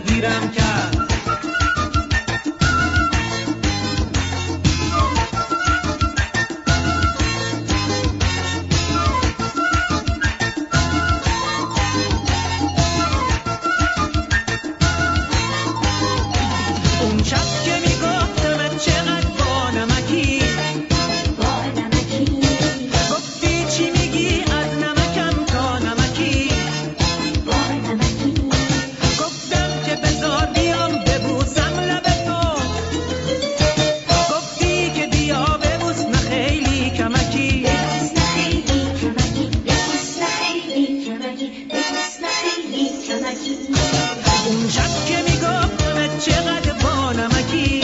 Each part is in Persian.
گیرم کرد. اون شب که میگفتم چقدر بانمکی، گفتی چی میگی از نمکم تا نمکی، گفتم که بذار بیام ببوسم لب تو، گفتی که بیا ببوس نه خیلی کمکی، اون شب که میگفتم چقدر بانمکی،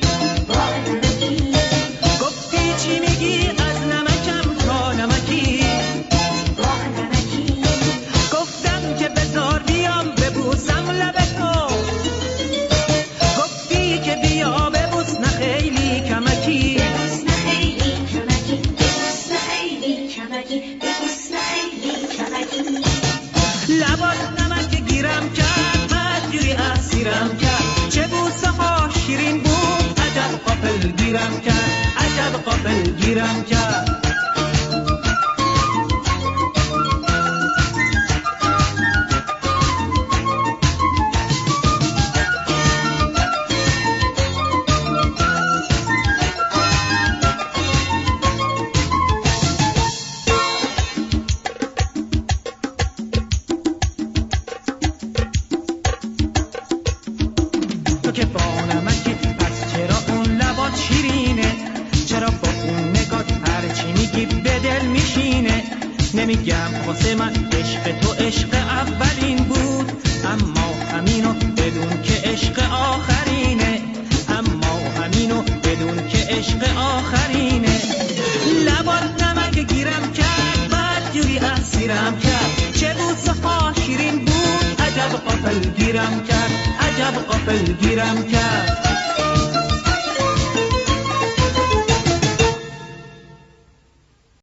گفتی چی میگی از نمکم تا نمکی، گفتم که بذار بیام ببوسم لب تو، گفتی که بیا ببوس نه خیلی کمکی. لبات نمک گیرم کرد، بدجوری اسیرم کرد، چه بوسه ها شیرین بود، عجب غافل گیرم کرد، عجب غافل گیرم کرد. تو که بانمکی پس چرا اون لبات شیرینه، چرا با اون نگات هرچی میگی به دل میشینه. نمیگم واسه من عشق تو عشق اولین بود، اما همینو بدون که عشق آخرینه، اما همینو بدون که عشق آخرینه. لبات نمک گیرم کرد، بدجوری اسیرم کرد، چه بوسه ها شیرین بود، عجب غافل گیرم کرد، عجب غافل گیرم کرد.